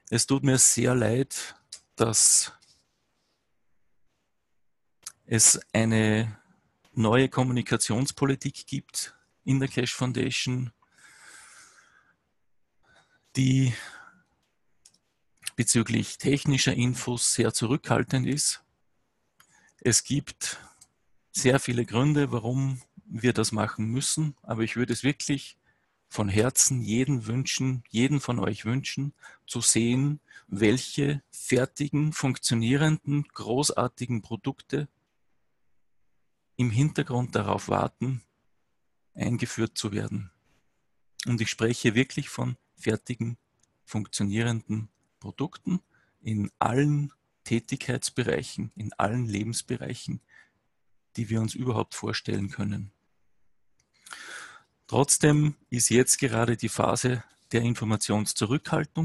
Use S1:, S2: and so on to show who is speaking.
S1: Es tut mir sehr leid, dass es eine neue Kommunikationspolitik gibt in der Keshe Foundation, die bezüglich technischer Infos sehr zurückhaltend ist. Es gibt sehr viele Gründe, warum wir das machen müssen, aber ich würde es wirklich von Herzen jeden von euch wünschen, zu sehen, welche fertigen, funktionierenden, großartigen Produkte im Hintergrund darauf warten, eingeführt zu werden. Und ich spreche wirklich von fertigen, funktionierenden Produkten in allen Tätigkeitsbereichen, in allen Lebensbereichen, die wir uns überhaupt vorstellen können. Trotzdem ist jetzt gerade die Phase der Informationszurückhaltung.